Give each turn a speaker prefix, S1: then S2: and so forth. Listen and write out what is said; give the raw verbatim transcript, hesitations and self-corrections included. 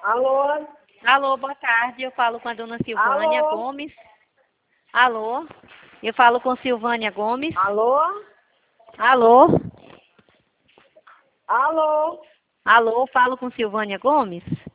S1: Alô?
S2: Alô, boa tarde. Eu falo com a dona Silvânia
S1: Alô?
S2: Gomes. Alô? Eu falo com Silvânia Gomes.
S1: Alô?
S2: Alô?
S1: Alô?
S2: Alô, falo com Silvânia Gomes.